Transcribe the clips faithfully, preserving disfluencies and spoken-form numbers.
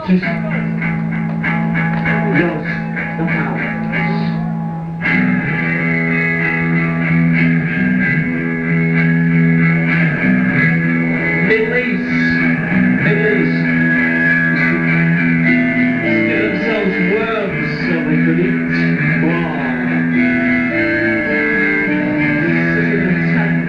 Just lost the house. Middle East, Middle East. Give themselves worms so they could eat. Wow. Sit in a tent.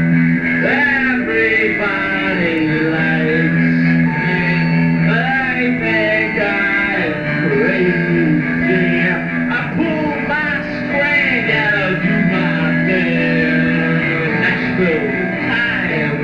Everybody likes me, but I think I'm crazy. I pull my string and I'll do my thing. Nashville time.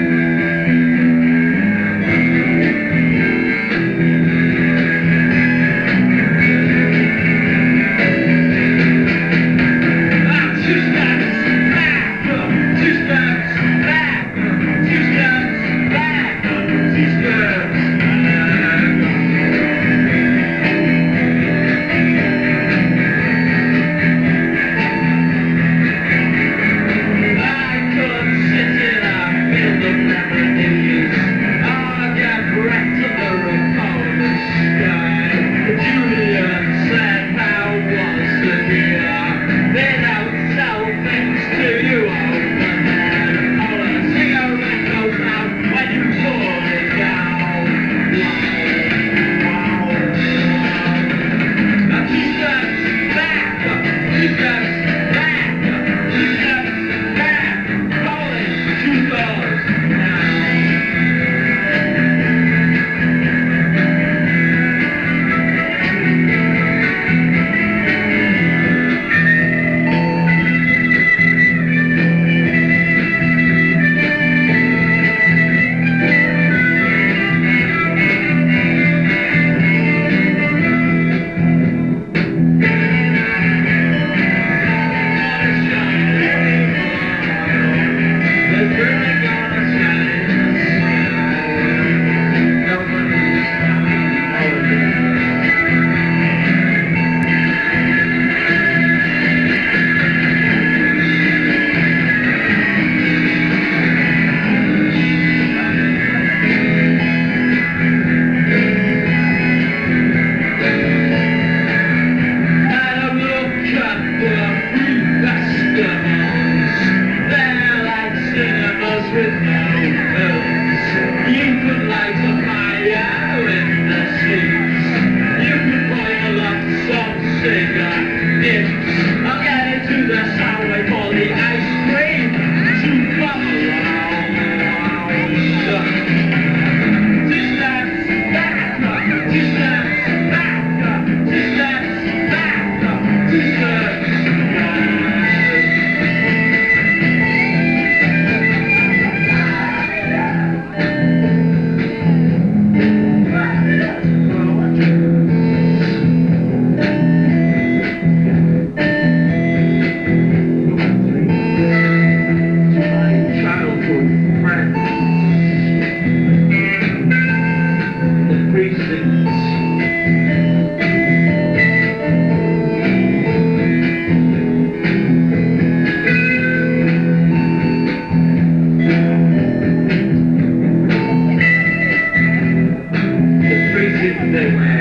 With no films, you could light a fire in the seas. You could boil up some cigarettes. I'll get into the subway for the ice cream to come around. Two steps back, two steps back, two steps back, two steps back. They